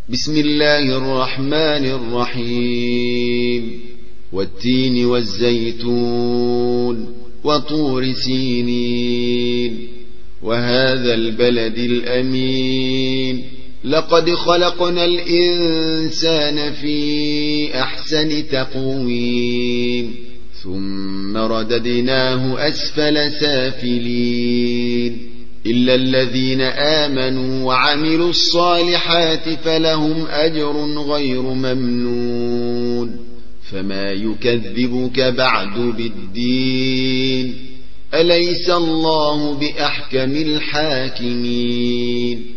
بسم الله الرحمن الرحيم والتين والزيتون وطور سينين وهذا البلد الأمين لقد خلقنا الإنسان في أحسن تقويم ثم رددناه أسفل سافلين إلا الذين آمنوا وعملوا الصالحات فلهم أجر غير ممنون فما يكذبك بعد بالدين أليس الله بأحكم الحاكمين